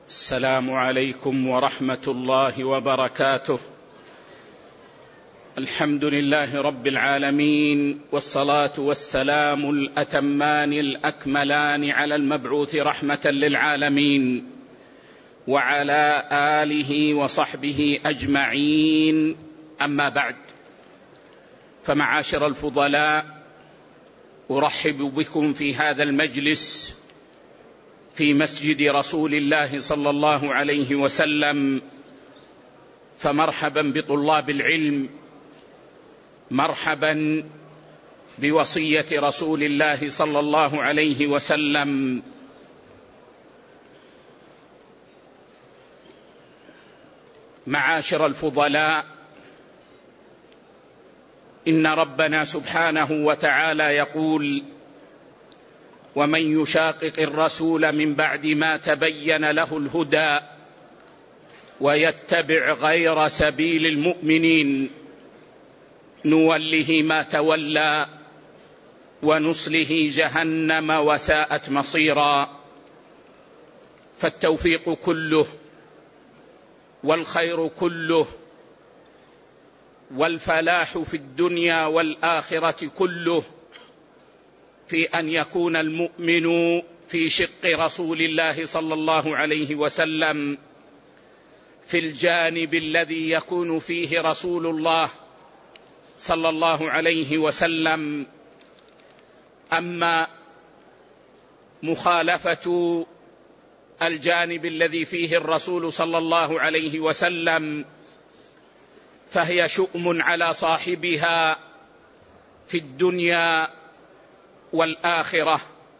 السلام عليكم ورحمة الله وبركاته. الحمد لله رب العالمين، والصلاة والسلام الأتمان الأكملان على المبعوث رحمة للعالمين وعلى آله وصحبه أجمعين. أما بعد، فمعاشر الفضلاء، أرحب بكم في هذا المجلس في مسجد رسول الله صلى الله عليه وسلم، فمرحبا بطلاب العلم، مرحبا بوصية رسول الله صلى الله عليه وسلم. معاشر الفضلاء، إن ربنا سبحانه وتعالى يقول: ومن يشاقق الرسول من بعد ما تبين له الهدى ويتبع غير سبيل المؤمنين نوله ما تولى ونصله جهنم وساءت مصيرا. فالتوفيق كله والخير كله والفلاح في الدنيا والآخرة كله في أن يكون المؤمن في شق رسول الله صلى الله عليه وسلم، في الجانب الذي يكون فيه رسول الله صلى الله عليه وسلم. أما مخالفة الجانب الذي فيه الرسول صلى الله عليه وسلم فهي شؤم على صاحبها في الدنيا والآخرة.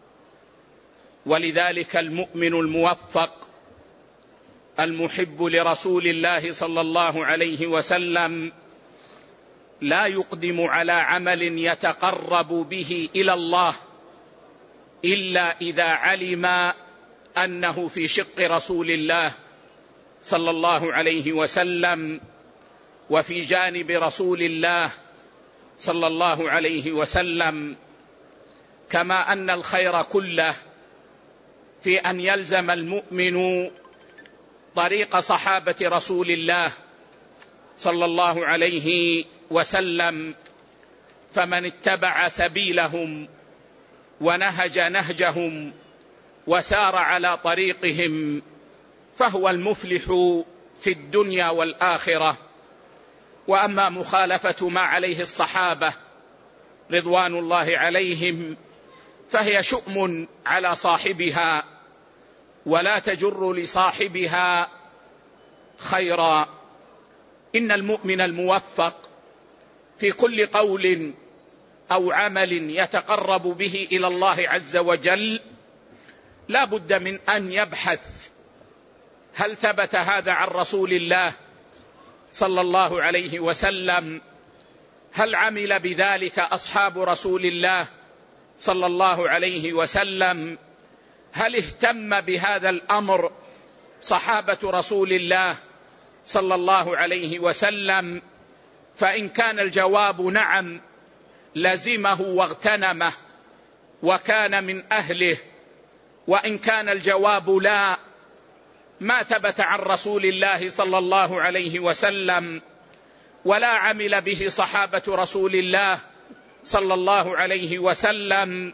ولذلك المؤمن الموفق المحب لرسول الله صلى الله عليه وسلم لا يقدم على عمل يتقرب به إلى الله إلا إذا علم أنه في شق رسول الله صلى الله عليه وسلم وفي جانب رسول الله صلى الله عليه وسلم. كما أن الخير كله في أن يلزم المؤمن طريق صحابة رسول الله صلى الله عليه وسلم، فمن اتبع سبيلهم ونهج نهجهم وسار على طريقهم فهو المفلح في الدنيا والآخرة. وأما مخالفة ما عليه الصحابة رضوان الله عليهم فهي شؤم على صاحبها ولا تجر لصاحبها خيرا. إن المؤمن الموفق في كل قول أو عمل يتقرب به إلى الله عز وجل لا بد من أن يبحث: هل ثبت هذا عن رسول الله صلى الله عليه وسلم؟ هل عمل بذلك أصحاب رسول الله صلى الله عليه وسلم؟ هل اهتم بهذا الأمر صحابة رسول الله صلى الله عليه وسلم؟ فإن كان الجواب نعم لزمه واغتنمه وكان من أهله، وإن كان الجواب لا، ما ثبت عن رسول الله صلى الله عليه وسلم ولا عمل به صحابة رسول الله صلى الله عليه وسلم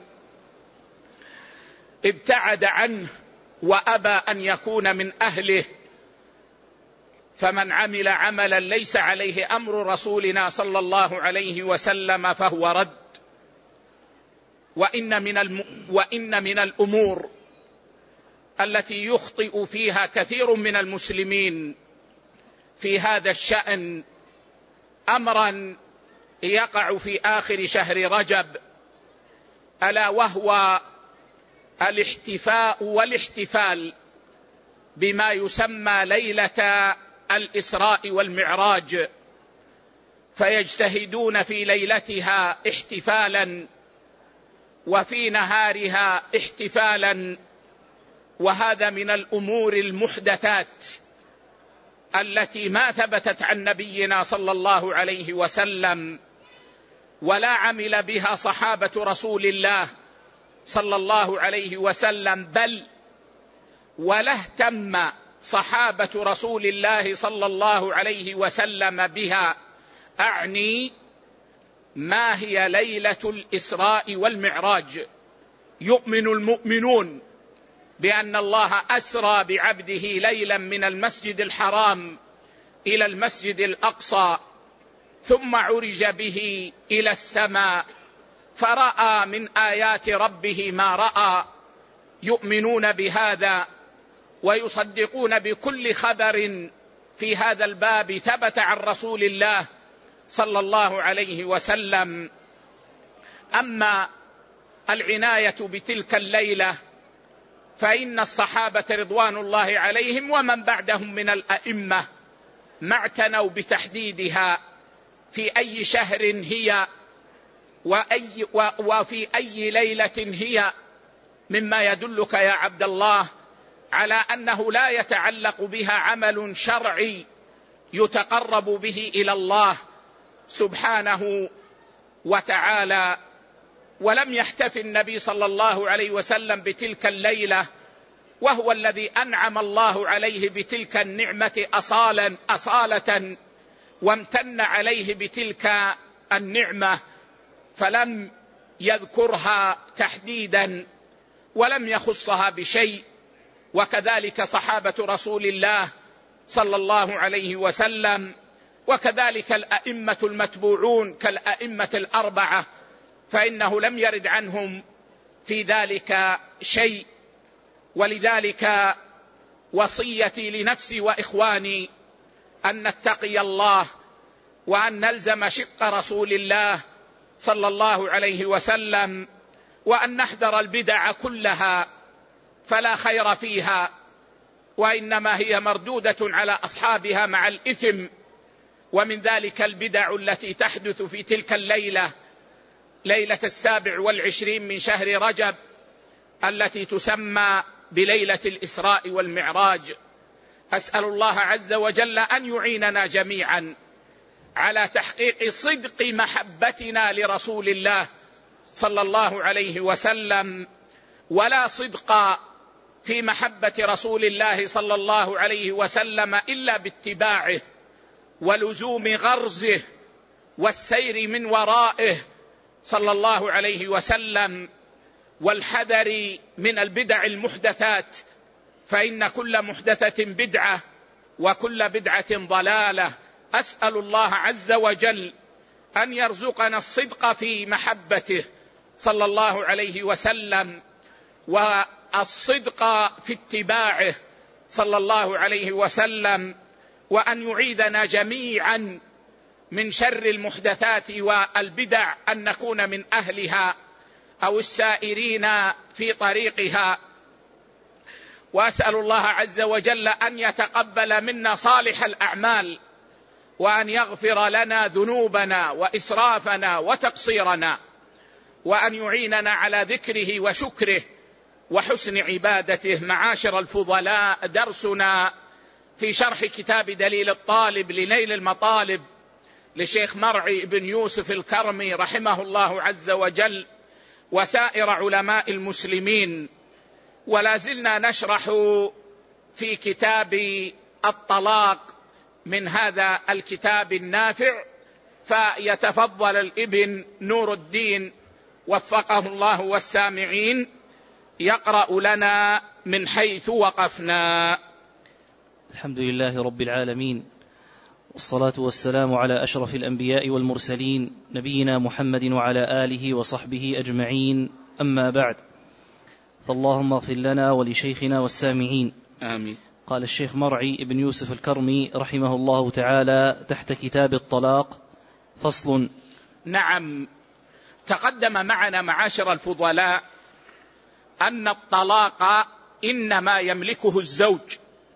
ابتعد عنه وأبى أن يكون من أهله. فمن عمل عملا ليس عليه أمر رسولنا صلى الله عليه وسلم فهو رد. وإن من الأمور التي يخطئ فيها كثير من المسلمين في هذا الشأن أمرا يقع في آخر شهر رجب، ألا وهو الاحتفاء والاحتفال بما يسمى ليلة الإسراء والمعراج، فيجتهدون في ليلتها احتفالا وفي نهارها احتفالا. وهذا من الأمور المحدثات التي ما ثبتت عن نبينا صلى الله عليه وسلم ولا عمل بها صحابة رسول الله صلى الله عليه وسلم، بل ولا اهتم صحابة رسول الله صلى الله عليه وسلم بها أعني ما هي ليلة الإسراء والمعراج. يؤمن المؤمنون بأن الله أسرى بعبده ليلا من المسجد الحرام إلى المسجد الأقصى، ثم عرج به إلى السماء فرأى من آيات ربه ما رأى. يؤمنون بهذا ويصدقون بكل خبر في هذا الباب ثبت عن رسول الله صلى الله عليه وسلم. أما العناية بتلك الليلة فإن الصحابة رضوان الله عليهم ومن بعدهم من الأئمة ما اعتنوا بتحديدها في أي شهر هي وفي أي ليلة هي، مما يدلك يا عبد الله على أنه لا يتعلق بها عمل شرعي يتقرب به إلى الله سبحانه وتعالى. ولم يحتفل النبي صلى الله عليه وسلم بتلك الليلة وهو الذي أنعم الله عليه بتلك النعمة أصالة وامتن عليه بتلك النعمة، فلم يذكرها تحديدا ولم يخصها بشيء. وكذلك صحابة رسول الله صلى الله عليه وسلم، وكذلك الأئمة المتبوعون كالأئمة الأربعة، فإنه لم يرد عنهم في ذلك شيء. ولذلك وصيتي لنفسي وإخواني أن نتقي الله وأن نلزم شق رسول الله صلى الله عليه وسلم، وأن نحذر البدع كلها فلا خير فيها، وإنما هي مردودة على أصحابها مع الإثم. ومن ذلك البدع التي تحدث في تلك الليلة، ليلة 27 من شهر رجب التي تسمى بليلة الإسراء والمعراج. أسأل الله عز وجل أن يعيننا جميعا على تحقيق صدق محبتنا لرسول الله صلى الله عليه وسلم، ولا صدق في محبة رسول الله صلى الله عليه وسلم إلا باتباعه ولزوم غرزه والسير من ورائه صلى الله عليه وسلم، والحذر من البدع المحدثات، فإن كل محدثة بدعة وكل بدعة ضلالة. أسأل الله عز وجل أن يرزقنا الصدق في محبته صلى الله عليه وسلم، والصدق في اتباعه صلى الله عليه وسلم، وأن يعيذنا جميعا من شر المحدثات والبدع، أن نكون من أهلها أو السائرين في طريقها. وأسأل الله عز وجل أن يتقبل منا صالح الأعمال، وأن يغفر لنا ذنوبنا وإسرافنا وتقصيرنا، وأن يعيننا على ذكره وشكره وحسن عبادته. معاشر الفضلاء، درسنا في شرح كتاب دليل الطالب لنيل المطالب لشيخ مرعي بن يوسف الكرمي رحمه الله عز وجل وسائر علماء المسلمين، ولا زلنا نشرح في كتاب الطلاق من هذا الكتاب النافع، فيتفضل الابن نور الدين وفقه الله والسامعين يقرأ لنا من حيث وقفنا. الحمد لله رب العالمين، والصلاة والسلام على أشرف الأنبياء والمرسلين نبينا محمد وعلى آله وصحبه أجمعين، أما بعد، فاللهم اغفر لنا ولشيخنا والسامعين، آمين. قال الشيخ مرعي بن يوسف الكرمي رحمه الله تعالى تحت كتاب الطلاق: فصل. نعم، تقدم معنا معاشر الفضلاء أن الطلاق إنما يملكه الزوج،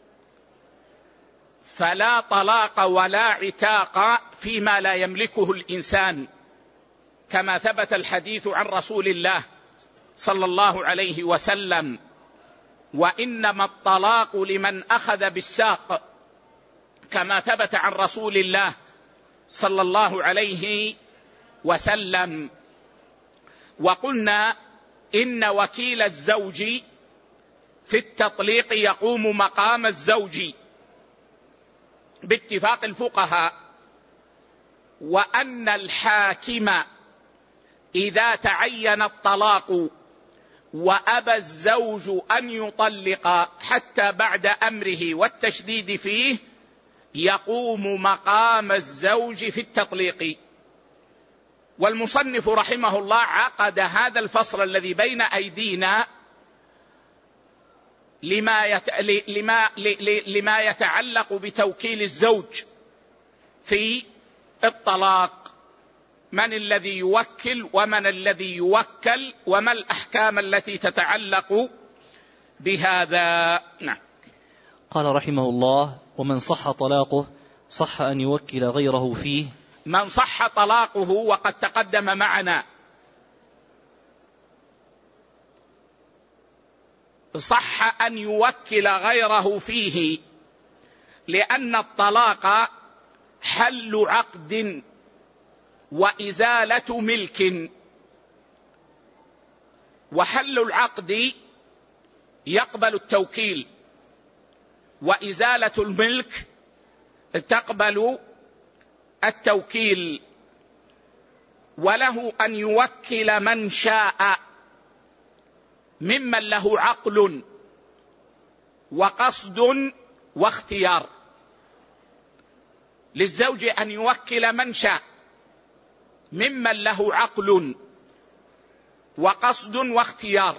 فلا طلاق ولا عتاق فيما لا يملكه الإنسان، كما ثبت الحديث عن رسول الله صلى الله عليه وسلم: وإنما الطلاق لمن أخذ بالساق، كما ثبت عن رسول الله صلى الله عليه وسلم. وقلنا إن وكيل الزوج في التطليق يقوم مقام الزوج باتفاق الفقهاء، وأن الحاكم إذا تعين الطلاق وأبى الزوج أن يطلق حتى بعد أمره والتشديد فيه يقوم مقام الزوج في التطليق. والمصنف رحمه الله عقد هذا الفصل الذي بين أيدينا لما يتعلق بتوكيل الزوج في الطلاق، من الذي يوكل ومن الذي يوكل وما الأحكام التي تتعلق بهذا. نعم. قال رحمه الله: ومن صح طلاقه صح أن يوكل غيره فيه. من صح طلاقه، وقد تقدم معنا صح أن يوكل غيره فيه، لأن الطلاق حل عقد وإزالة ملك، وحل العقد يقبل التوكيل، وإزالة الملك تقبل التوكيل. وله أن يوكل من شاء ممن له عقل وقصد واختيار. للزوج أن يوكل من شاء ممن له عقل وقصد واختيار.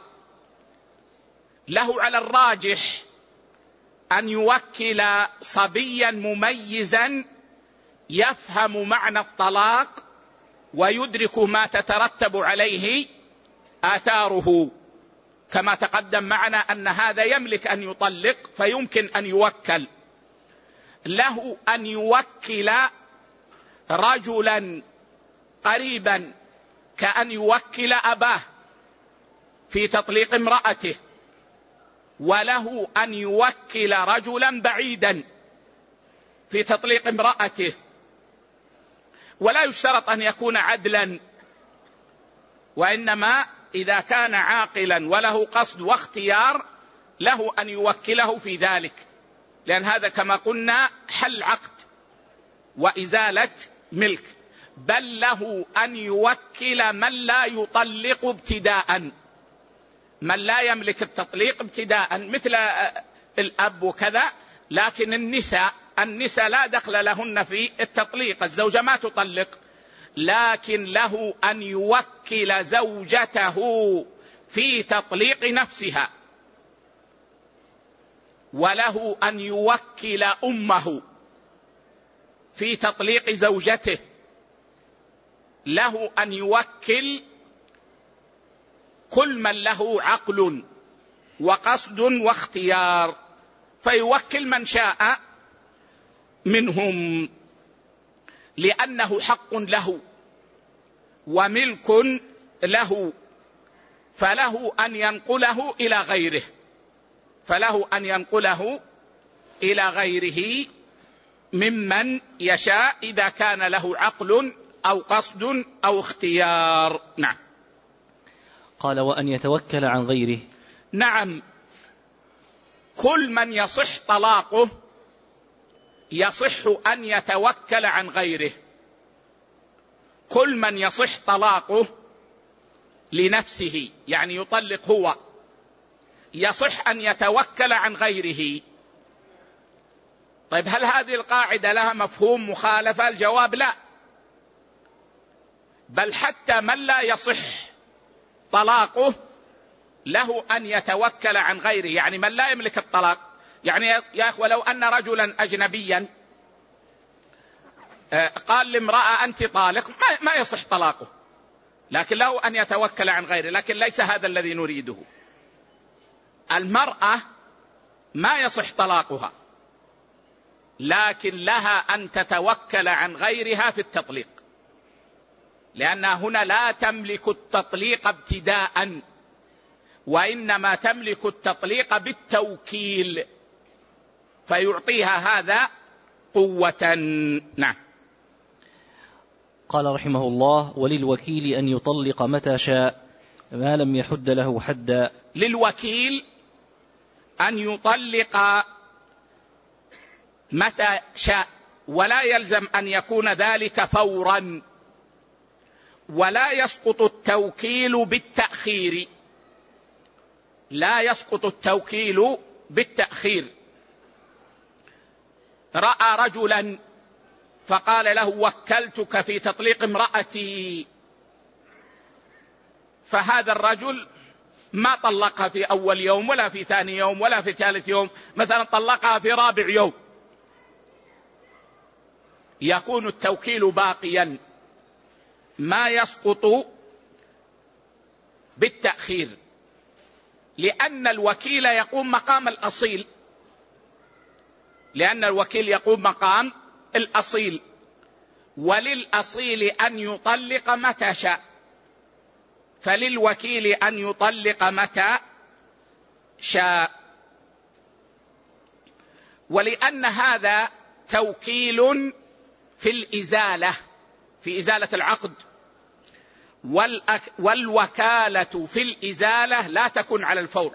له على الراجح أن يوكل صبيا مميزا يفهم معنى الطلاق ويدرك ما تترتب عليه آثاره، كما تقدم معنا أن هذا يملك أن يطلق فيمكن أن يوكل. له أن يوكل رجلا قريبا كأن يوكل أباه في تطليق امرأته، وله أن يوكل رجلا بعيدا في تطليق امرأته. ولا يشترط أن يكون عدلا، وإنما إذا كان عاقلا وله قصد واختيار له أن يوكله في ذلك، لأن هذا كما قلنا حل عقد وإزالة ملك. بل له أن يوكل من لا يطلق ابتداء، من لا يملك التطليق ابتداء مثل الأب وكذا. لكن النساء لا دخل لهن في التطليق، الزوجة ما تطلق، لكن له أن يوكل زوجته في تطليق نفسها، وله أن يوكل أمه في تطليق زوجته، له أن يوكل كل من له عقل وقصد واختيار، فيوكل من شاء منهم، لأنه حق له وملك له، فله أن ينقله إلى غيره، فله أن ينقله إلى غيره ممن يشاء إذا كان له عقل أو قصد أو اختيار. نعم. قال: وأن يتوكل عن غيره. نعم، كل من يصح طلاقه يصح أن يتوكل عن غيره. كل من يصح طلاقه لنفسه، يعني يطلق هو، يصح أن يتوكل عن غيره. طيب، هل هذه القاعدة لها مفهوم مخالفة؟ الجواب لا، بل حتى من لا يصح طلاقه له أن يتوكل عن غيره، يعني من لا يملك الطلاق. يعني يا أخوة، لو أن رجلا أجنبيا قال لامرأة أنت طالق، ما يصح طلاقه، لكن له أن يتوكل عن غيره. لكن ليس هذا الذي نريده. المرأة ما يصح طلاقها، لكن لها أن تتوكل عن غيرها في التطليق، لأنها هنا لا تملك التطليق ابتداء، وإنما تملك التطليق بالتوكيل، فيعطيها هذا قوة. نعم. قال رحمه الله: وللوكيل أن يطلق متى شاء ما لم يحد له حدا. للوكيل أن يطلق متى شاء، ولا يلزم أن يكون ذلك فورا، ولا يسقط التوكيل بالتأخير، لا يسقط التوكيل بالتأخير. رأى رجلا فقال له وكلتك في تطليق امرأتي، فهذا الرجل ما طلقها في أول يوم ولا في ثاني يوم ولا في ثالث يوم، مثلا طلقها في رابع يوم، يكون التوكيل باقيا ما يسقط بالتأخير، لأن الوكيل يقوم مقام الأصيل، لأن الوكيل يقوم مقام الأصيل، وللأصيل أن يطلق متى شاء، فللوكيل أن يطلق متى شاء. ولأن هذا توكيل في الإزالة، في إزالة العقد، والوكالة في الإزالة لا تكون على الفور.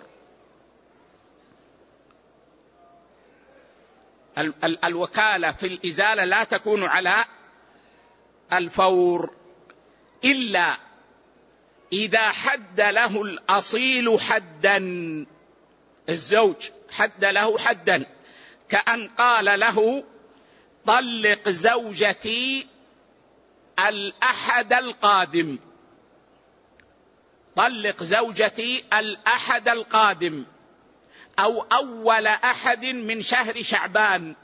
الوكالة في الإزالة لا تكون على الفور إلا إذا حد له الأصيل حدا، الزوج حد له حدا، كأن قال له طلق زوجتي الأحد القادم، طلق زوجتي الأحد القادم، أو أول أحد من شهر شعبان،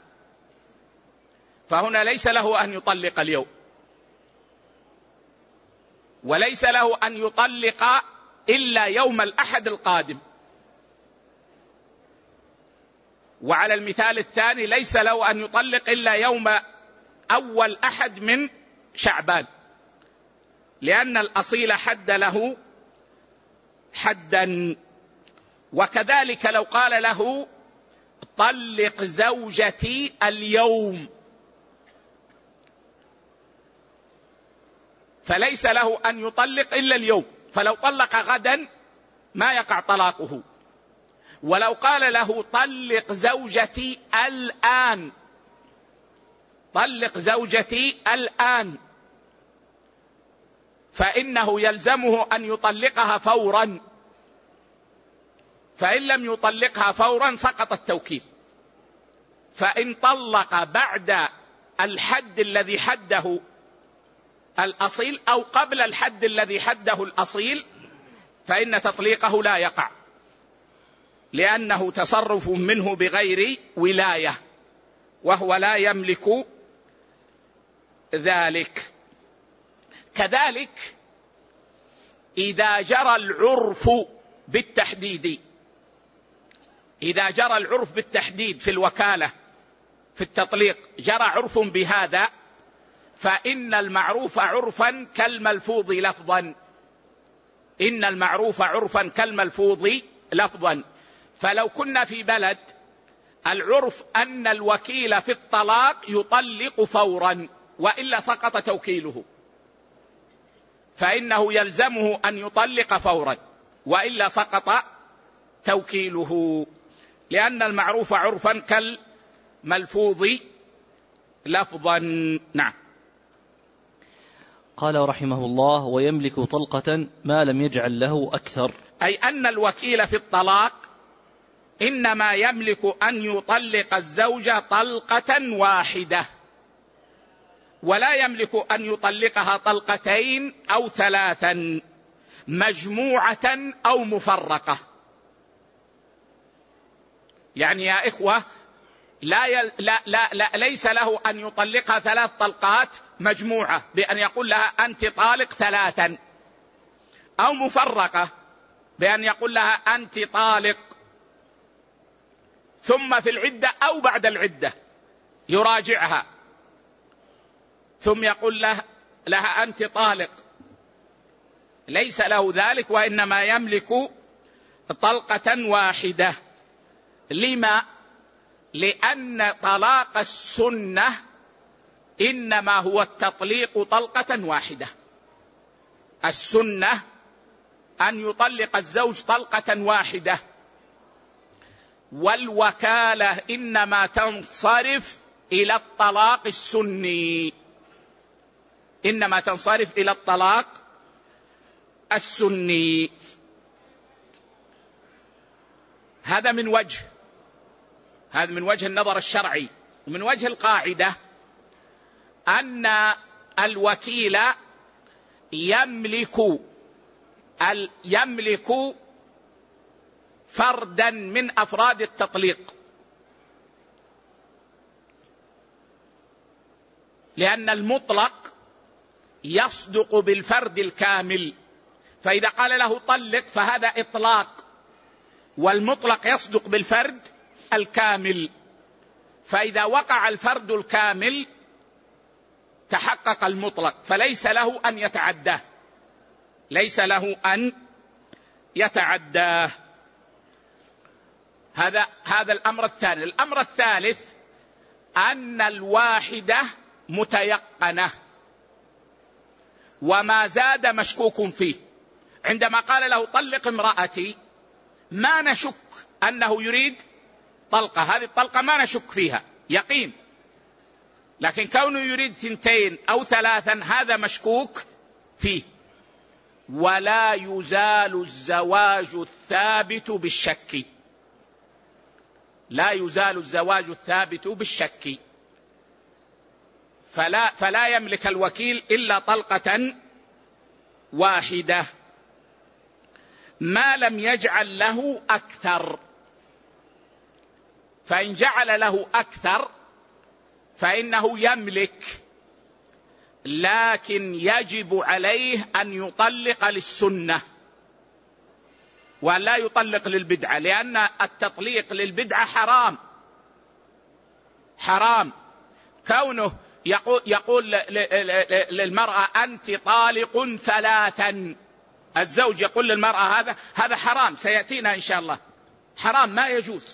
فهنا ليس له أن يطلق اليوم، وليس له أن يطلق إلا يوم الأحد القادم. وعلى المثال الثاني ليس له أن يطلق إلا يوم أول أحد من شعبان، لأن الأصيل حد له حدا. وكذلك لو قال له طلق زوجتي اليوم، فليس له أن يطلق إلا اليوم، فلو طلق غدا ما يقع طلاقه. ولو قال له طلق زوجتي الآن، طلق زوجتي الآن، فإنه يلزمه أن يطلقها فورا، فإن لم يطلقها فورا سقط التوكيل. فإن طلق بعد الحد الذي حده الأصيل أو قبل الحد الذي حده الأصيل فإن تطليقه لا يقع، لأنه تصرف منه بغير ولاية، وهو لا يملك ذلك. كذلك إذا جرى العرف بالتحديد، إذا جرى العرف بالتحديد في الوكالة في التطليق جرى عرف بهذا، فإن المعروف عرفا كالملفوظ لفظا، إن المعروف عرفا كالملفوظ لفظا. فلو كنا في بلد العرف أن الوكيل في الطلاق يطلق فورا وإلا سقط توكيله، فإنه يلزمه أن يطلق فورا وإلا سقط توكيله، لأن المعروف عرفا كالملفوظ لفظا. نعم. قال رحمه الله: ويملك طلقة ما لم يجعل له أكثر، أي أن الوكيل في الطلاق إنما يملك أن يطلق الزوجة طلقة واحدة، ولا يملك أن يطلقها طلقتين أو ثلاثا، مجموعة أو مفرقة. يعني يا إخوة ليس له أن يطلقها ثلاث طلقات مجموعة بأن يقول لها أنت طالق ثلاثا، أو مفرقة بأن يقول لها أنت طالق ثم في العدة أو بعد العدة يراجعها ثم يقول لها أنت طالق، ليس له ذلك، وإنما يملك طلقة واحدة. لما؟ لأن طلاق السنة إنما هو التطليق طلقة واحدة، السنة أن يطلق الزوج طلقة واحدة، والوكالة إنما تنصرف إلى الطلاق السني، إنما تنصرف إلى الطلاق السني. هذا من وجه النظر الشرعي. ومن وجه القاعدة أن الوكيل يملك فردا من أفراد التطليق، لأن المطلق يصدق بالفرد الكامل، فإذا قال له طلق فهذا إطلاق، والمطلق يصدق بالفرد الكامل، فإذا وقع الفرد الكامل تحقق المطلق، فليس له أن يتعداه، ليس له أن يتعداه. هذا الأمر الثاني. الأمر الثالث أن الواحدة متيقنة وما زاد مشكوك فيه. عندما قال له طلق امرأتي ما نشك أنه يريد طلقة، هذه الطلقة ما نشك فيها يقين، لكن كونه يريد 2 أو 3 هذا مشكوك فيه. ولا يزال الزواج الثابت بالشك، لا يزال الزواج الثابت بالشك، فلا يملك الوكيل إلا طلقة واحدة ما لم يجعل له أكثر. فإن جعل له أكثر فإنه يملك، لكن يجب عليه أن يطلق للسنة ولا يطلق للبدعة، لأن التطليق للبدعة حرام. كونه يقول للمرأة أنت طالق 3، الزوج يقول للمرأة هذا حرام، سيأتينا إن شاء الله، حرام ما يجوز.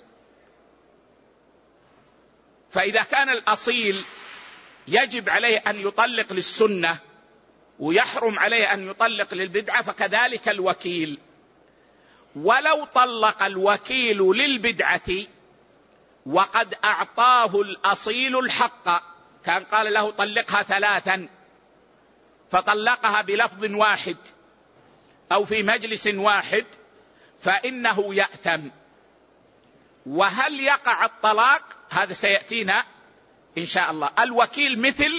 فإذا كان الأصيل يجب عليه أن يطلق للسنة ويحرم عليه أن يطلق للبدعة، فكذلك الوكيل. ولو طلق الوكيل للبدعة وقد أعطاه الأصيل الحق، كان قال له طلقها 3 فطلقها بلفظ واحد أو في مجلس واحد، فإنه يأثم. وهل يقع الطلاق؟ هذا سيأتينا إن شاء الله. الوكيل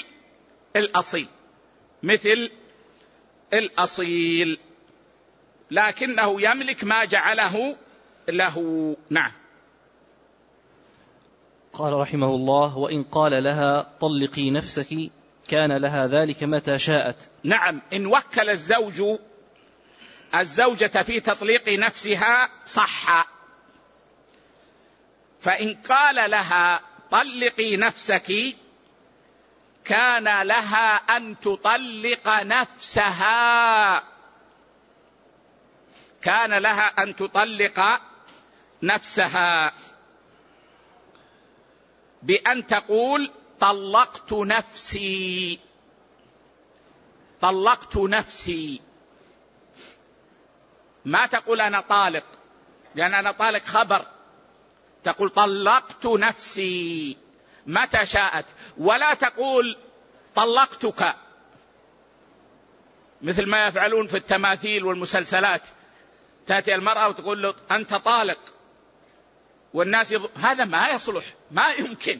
مثل الأصيل، لكنه يملك ما جعله له. نعم. قال رحمه الله: وإن قال لها طلقي نفسك كان لها ذلك متى شاءت. نعم، إن وكل الزوجة في تطليق نفسها صح. فإن قال لها طلقي نفسك كان لها أن تطلق نفسها، بأن تقول طلقت نفسي، ما تقول أنا طالق، لأن أنا طالق خبر، تقول طلقت نفسي متى شاءت. ولا تقول طلقتك مثل ما يفعلون في التماثيل والمسلسلات، تأتي المرأة وتقول له أنت طالق، والناس هذا ما يصلح، ما يمكن.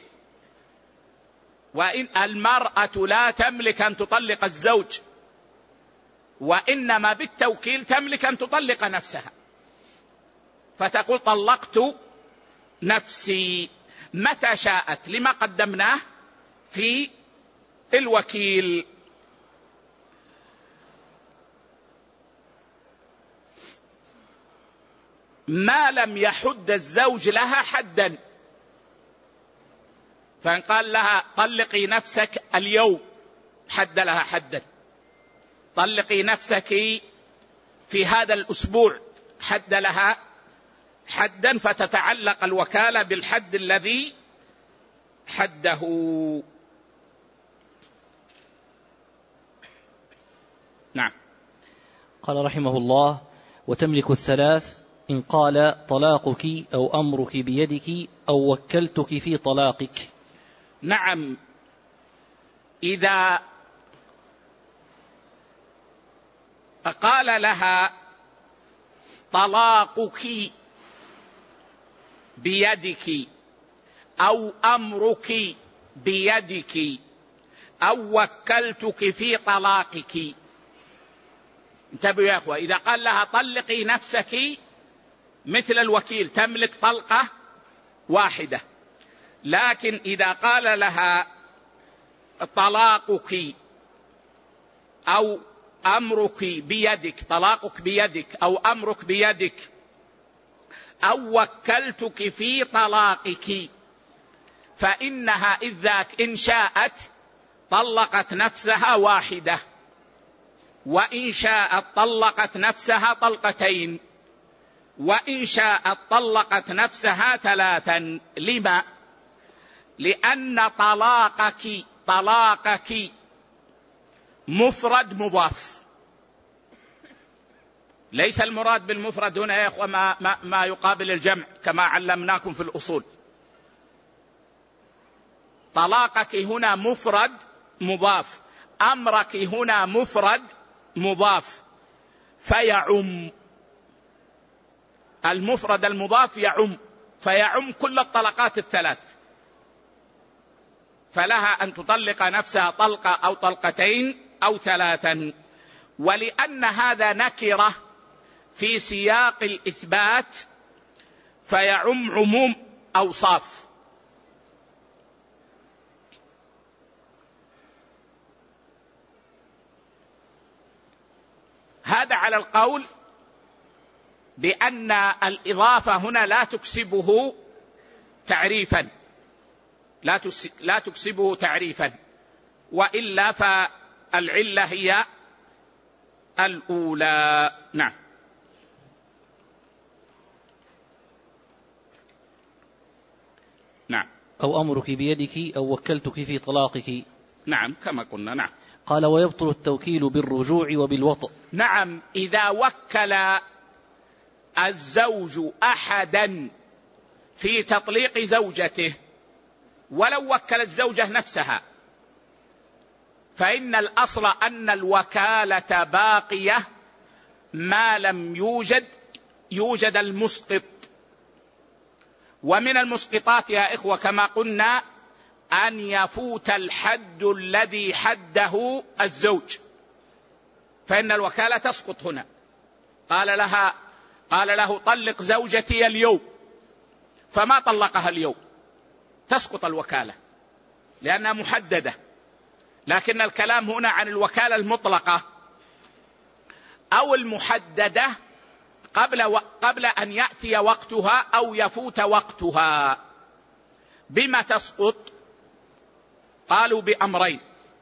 وإن المرأة لا تملك أن تطلق الزوج، وإنما بالتوكيل تملك أن تطلق نفسها، فتقول طلقت نفسي متى شاءت، لما قدمناه في الوكيل. ما لم يحد الزوج لها حدا، فإن قال لها طلقي نفسك اليوم حد لها حدا، طلقي نفسك في هذا الأسبوع حد لها حدا، فتتعلق الوكالة بالحد الذي حده. نعم. قال رحمه الله: وتملك 3 إن قال طلاقك أو أمرك بيدك أو وكلتك في طلاقك؟ نعم، إذا قال لها طلاقك بيدك أو أمرك بيدك أو وكلتك في طلاقك. انتبهوا يا أخوة، إذا قال لها طلقي نفسك مثل الوكيل تملك طلقة واحدة، لكن إذا قال لها طلاقك أو أمرك بيدك، طلاقك بيدك أو أمرك بيدك أو وكلتك في طلاقك، فإنها إذ ذاك إن شاءت طلقت نفسها واحدة، وإن شاءت طلقت نفسها طلقتين، وإن شاءت طلقت نفسها ثلاثا. لما؟ لأن طلاقك مفرد مضاف، ليس المراد بالمفرد هنا يا أخوة ما يقابل الجمع كما علمناكم في الأصول. طلاقك هنا مفرد مضاف، أمرك هنا مفرد مضاف، فيعم المفرد المضاف، فيعم كل الطلقات الثلاث، فلها أن تطلق نفسها طلقة أو طلقتين أو ثلاثا. ولأن هذا نكرة في سياق الإثبات فيعم عموم أوصاف. هذا على القول بأن الإضافة هنا لا تكسبه تعريفا، لا تكسبه تعريفا، وإلا فالعلة هي الأولى. نعم. نعم. أو أمرك بيدك أو وكلتك في طلاقك. نعم كما قلنا. نعم. قال ويبطل التوكيل بالرجوع وبالوطء. نعم، إذا وكل الزوج أحدا في تطليق زوجته ولو وكل الزوجة نفسها، فإن الأصل أن الوكالة باقية ما لم يوجد المسقط. ومن المسقطات يا إخوة كما قلنا أن يفوت الحد الذي حده الزوج، فإن الوكالة تسقط هنا. قال له طلق زوجتي اليوم، فما طلقها اليوم، تسقط الوكالة لأنها محددة. لكن الكلام هنا عن الوكالة المطلقة أو المحددة قبل أن يأتي وقتها أو يفوت وقتها. بما تسقط؟ قالوا بأمرين.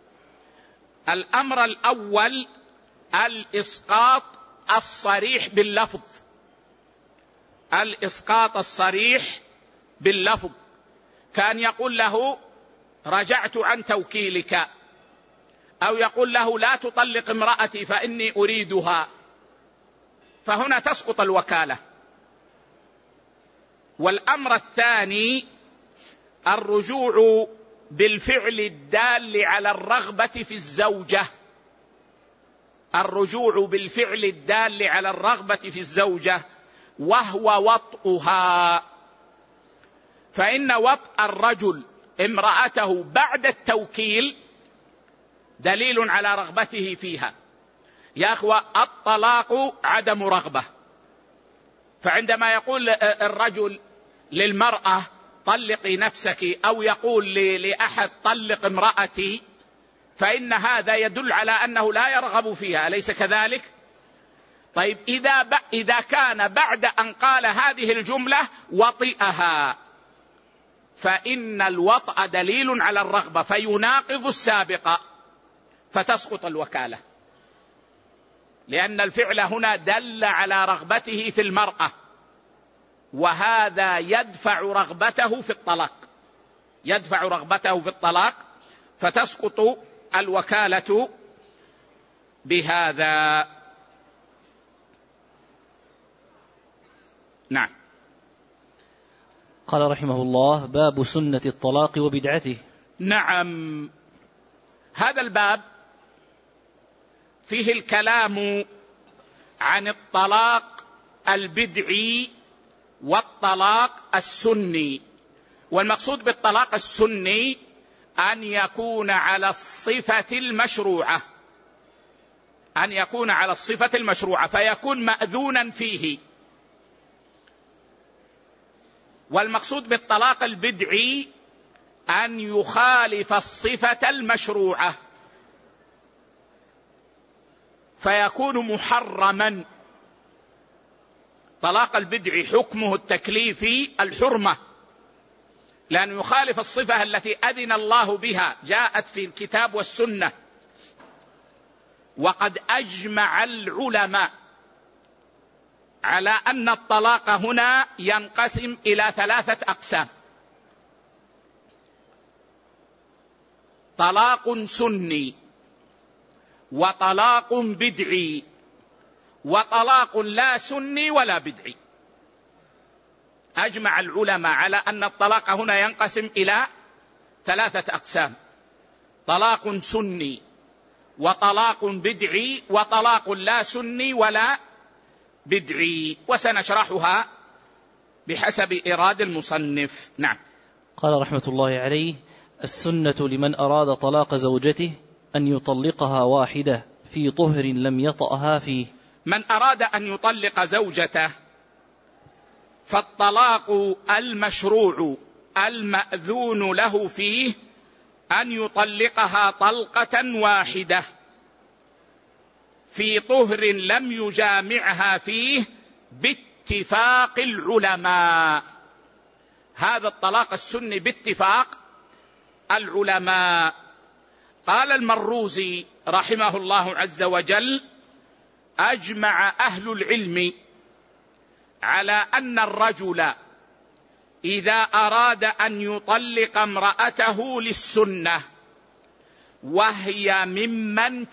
الأمر الأول الإسقاط الصريح باللفظ، الإسقاط الصريح باللفظ، كان يقول له رجعت عن توكيلك، أو يقول له لا تطلق امرأتي فإني أريدها، فهنا تسقط الوكالة. والأمر الثاني الرجوع بالفعل الدال على الرغبة في الزوجة، الرجوع بالفعل الدال على الرغبة في الزوجة وهو وطئها. فإن وطء الرجل امرأته بعد التوكيل دليل على رغبته فيها. يا أخوة الطلاق عدم رغبة، فعندما يقول الرجل للمرأة طلقي نفسك أو يقول لأحد طلق امرأتي، فإن هذا يدل على أنه لا يرغب فيها، أليس كذلك؟ طيب إذا كان بعد أن قال هذه الجملة وطئها، فإن الوطأ دليل على الرغبة فيناقض السابقة، فتسقط الوكالة، لأن الفعل هنا دل على رغبته في المرأة، وهذا يدفع رغبته في الطلاق، يدفع رغبته في الطلاق، فتسقط الوكالة بهذا. نعم. قال رحمه الله: باب سنة الطلاق وبدعته. نعم، هذا الباب فيه الكلام عن الطلاق البدعي والطلاق السني. والمقصود بالطلاق السني أن يكون على الصفة المشروعة، أن يكون على الصفة المشروعة فيكون مأذونا فيه. والمقصود بالطلاق البدعي أن يخالف الصفة المشروعة فيكون محرما. طلاق البدعي حكمه التكليفي الحرمة، لأنه يخالف الصفة التي أذن الله بها، جاءت في الكتاب والسنة. وقد أجمع العلماء على أن الطلاق هنا ينقسم إلى 3 أقسام: طلاق سني، وطلاق بدعي، وطلاق لا سني ولا بدعي. أجمع العلماء على أن الطلاق هنا ينقسم إلى 3 أقسام: طلاق سني، وطلاق بدعي، وطلاق لا سني ولا بدعي. وسنشرحها بحسب إراد المصنف. نعم. قال رحمة الله عليه: السنة لمن أراد طلاق زوجته أن يطلقها واحدة في طهر لم يطأها فيه. من أراد أن يطلق زوجته فالطلاق المشروع المأذون له فيه أن يطلقها طلقة واحدة في طهر لم يجامعها فيه باتفاق العلماء. هذا الطلاق السني باتفاق العلماء. قال المروزي رحمه الله عز وجل: أجمع أهل العلم على أن الرجل إذا أراد أن يطلق امرأته للسنة وهي ممن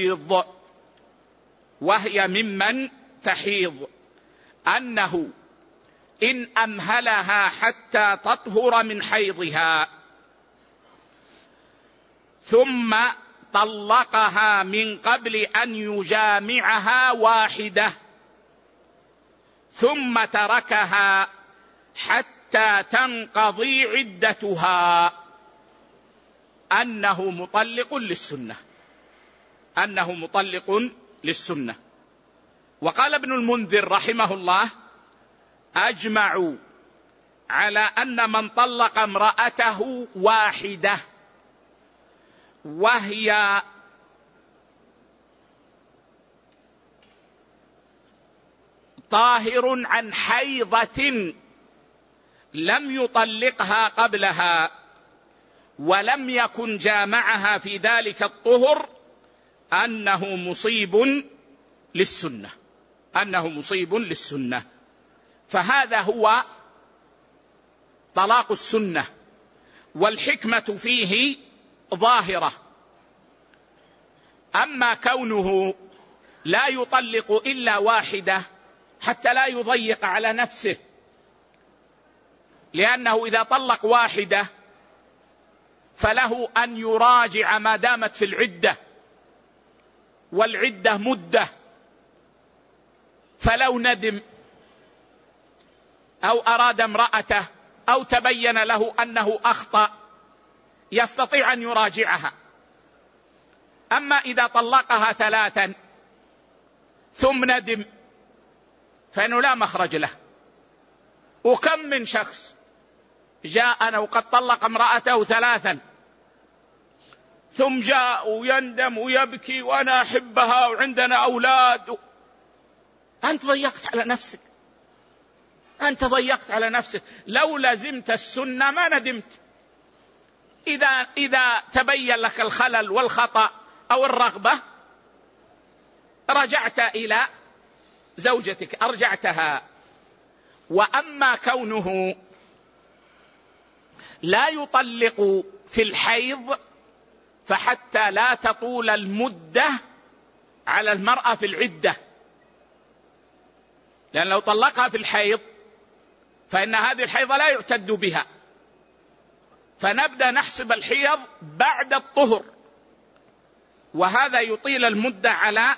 تحيض أنه إن أمهلها حتى تطهر من حيضها ثم طلقها من قبل أن يجامعها واحدة ثم تركها حتى تنقضي عدتها أنه مطلق للسنة. وقال ابن المنذر رحمه الله: أجمعوا على أن من طلق امرأته واحدة وهي طاهر عن حيضة لم يطلقها قبلها ولم يكن جامعها في ذلك الطهر أنه مصيب للسنة. فهذا هو طلاق السنة، والحكمة فيه ظاهرة. أما كونه لا يطلق إلا واحدة حتى لا يضيق على نفسه، لأنه إذا طلق واحدة فله أن يراجع ما دامت في العدة، والعدة مدة، فلو ندم أو أراد امرأته أو تبين له أنه أخطأ يستطيع أن يراجعها. أما إذا طلقها 3 ثم ندم فإنه لا مخرج له. وكم من شخص جاءنا وقد طلق امرأته 3 ثم جاء ويندم ويبكي وأنا أحبها وعندنا أولاد. أنت ضيقت على نفسك. لو لزمت السنة ما ندمت. إذا تبين لك الخلل والخطأ أو الرغبة رجعت إلى زوجتك، أرجعتها. وأما كونه لا يطلق في الحيض فحتى لا تطول المدة على المرأة في العدة، لأن لو طلقها في الحيض فإن هذه الحيضة لا يعتد بها، فنبدأ نحسب الحيض بعد الطهر، وهذا يطيل المدة على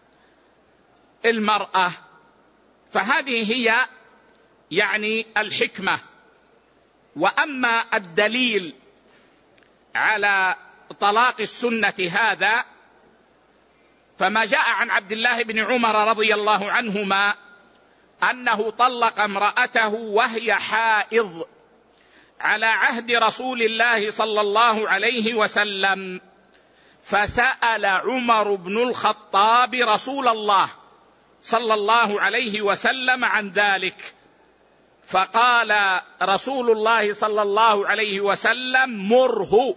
المرأة. فهذه هي يعني الحكمة. وأما الدليل على طلاق السنة هذا فما جاء عن عبد الله بن عمر رضي الله عنهما أنه طلق امرأته وهي حائض على عهد رسول الله صلى الله عليه وسلم، فسأل عمر بن الخطاب رسول الله صلى الله عليه وسلم عن ذلك، فقال رسول الله صلى الله عليه وسلم: مره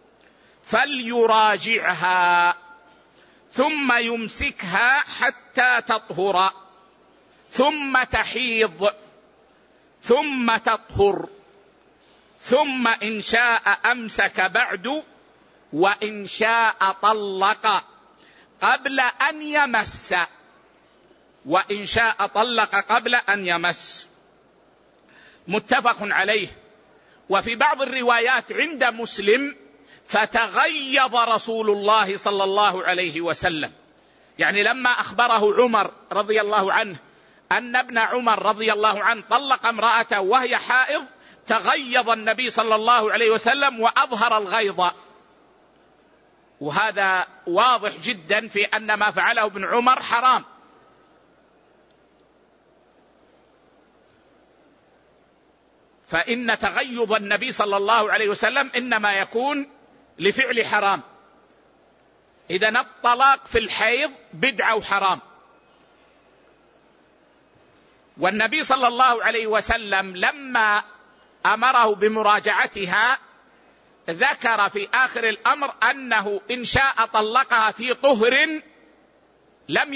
فليراجعها ثم يمسكها حتى تطهر ثم تحيض ثم تطهر، ثم إن شاء أمسك بعد وإن شاء طلق قبل أن يمس، وإن شاء طلق قبل أن يمس. متفق عليه. وفي بعض الروايات عند مسلم: فتغيظ رسول الله صلى الله عليه وسلم، يعني لما أخبره عمر رضي الله عنه أن ابن عمر رضي الله عنه طلق امرأته وهي حائض، تغيظ النبي صلى الله عليه وسلم وأظهر الغيظ. وهذا واضح جدا في أن ما فعله ابن عمر حرام. فإن تغيظ النبي صلى الله عليه وسلم إنما يكون لفعل حرام. إذن الطلاق في الحيض بدعة وحرام. والنبي صلى الله عليه وسلم لما أمره بمراجعتها ذكر في آخر الأمر أنه إن شاء طلقها في طهر لم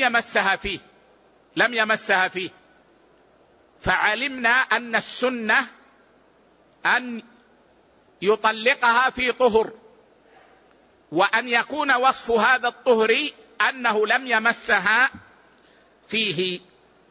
يمسها فيه. فعلمنا أن السنة أن يطلقها في طهر، وأن يكون وصف هذا الطهر أنه لم يمسها فيه.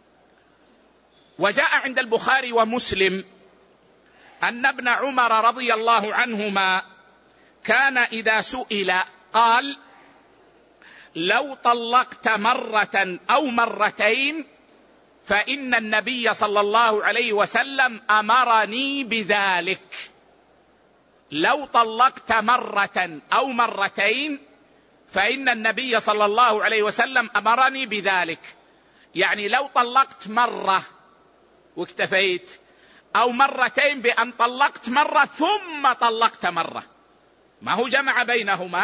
وجاء عند البخاري ومسلم أن ابن عمر رضي الله عنهما كان إذا سئل قال: لو طلقت مرة أو مرتين فإن النبي صلى الله عليه وسلم أمرني بذلك. لو طلقت مرة أو مرتين فإن النبي صلى الله عليه وسلم أمرني بذلك. يعني لو طلقت مرة واكتفيت، أو مرتين بأن طلقت مرة ثم طلقت مرة، ما هو جمع بينهما،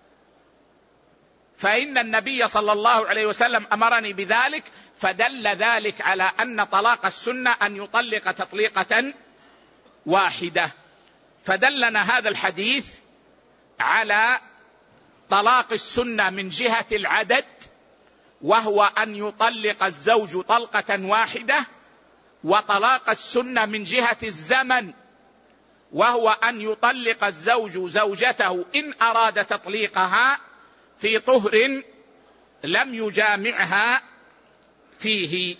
فإن النبي صلى الله عليه وسلم أمرني بذلك. فدل ذلك على أن طلاق السنة أن يطلق تطليقة واحدة. فدلنا هذا الحديث على طلاق السنة من جهة العدد، وهو أن يطلق الزوج طلقة واحدة، وطلاق السنة من جهة الزمن، وهو أن يطلق الزوج زوجته إن أراد تطليقها في طهر لم يجامعها فيه.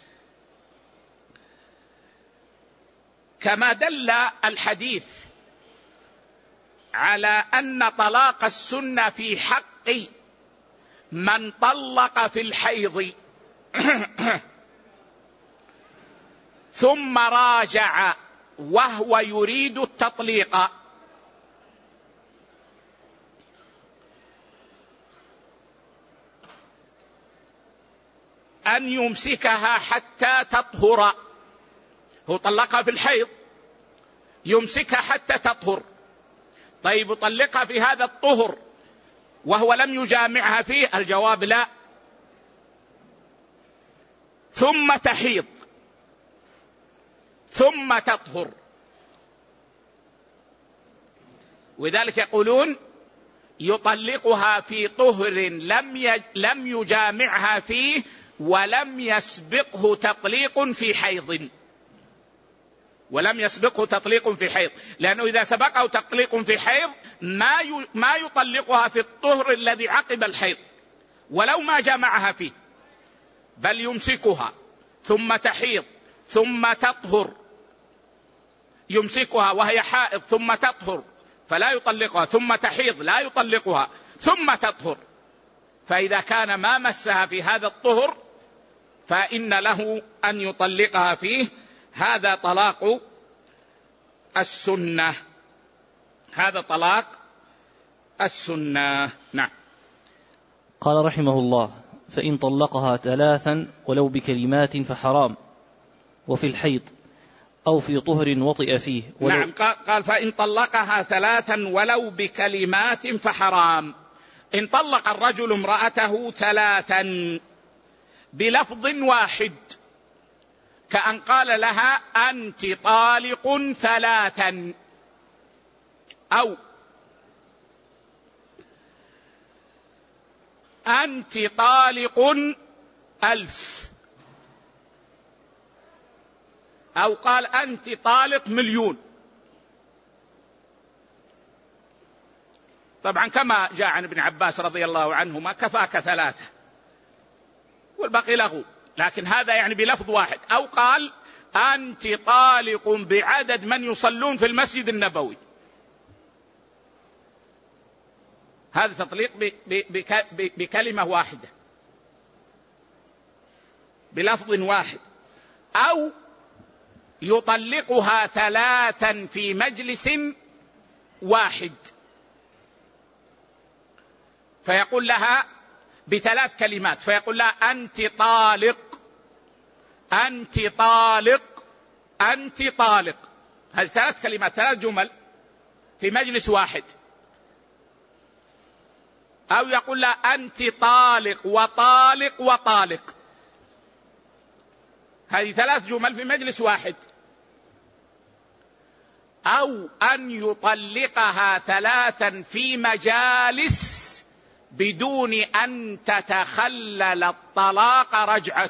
كما دل الحديث على أن طلاق السنة في حق من طلق في الحيض ثم راجع وهو يريد التطليق، أن يمسكها حتى تطهر. هو طلقها في الحيض، يمسكها حتى تطهر. طيب يطلقها في هذا الطهر وهو لم يجامعها فيه؟ الجواب لا. ثم تحيض ثم تطهر. وذلك يقولون يطلقها في طهر لم يجامعها فيه ولم يسبقه تطليق في حيض. لأنه إذا سبقه تطليق في حيض ما يطلقها في الطهر الذي عقب الحيض ولو ما جامعها فيه، بل يمسكها ثم تحيض ثم تطهر يمسكها وهي حائض ثم تطهر فلا يطلقها، ثم تحيض لا يطلقها، ثم تطهر، فإذا كان ما مسها في هذا الطهر فإن له أن يطلقها فيه. هذا طلاق السنة، هذا طلاق السنة. نعم. قال رحمه الله: فإن طلقها 3 ولو بكلمات فحرام، وفي الحيض أو في طهر وطئ فيه نعم. قال فإن طلقها 3 ولو بكلمات فحرام. إن طلق الرجل امرأته 3 بلفظ واحد، كأن قال لها أنت طالق 3، أو أنت طالق 1000، أو قال أنت طالق 1,000,000. طبعا كما جاء عن ابن عباس رضي الله عنهما: كفاك 3 والباقي لغو، لكن هذا يعني بلفظ واحد. أو قال أنت طالق بعدد من يصلون في المسجد النبوي، هذا تطليق بكلمة واحدة بلفظ واحد. أو يطلقها 3 في مجلس واحد، فيقول لها ب3 كلمات، فيقول لها أنت طالق، أنت طالق، أنت طالق. هذه 3 كلمات، 3 جمل في مجلس واحد. أو يقول لها أنت طالق وطالق وطالق، هذه 3 جمل في مجلس واحد. أو أن يطلقها 3 في مجالس بدون أن تتخلل الطلاق رجعة.